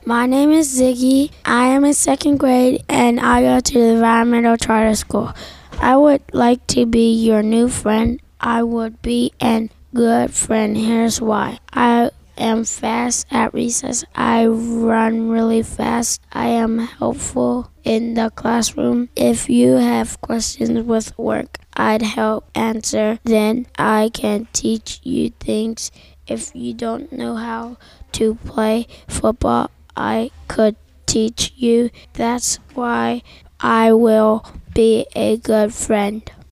My name is Ziggy. I am in second grade and I go to the environmental charter school. I would like to be your new friend. I would be a good friend. Here's why. I am fast at recess. I run really fast. I am helpful in the classroom. If you have questions with work, I'd help answer. Then I can teach you things. If you don't know how to play football, I could teach you. That's why I will be a good friend.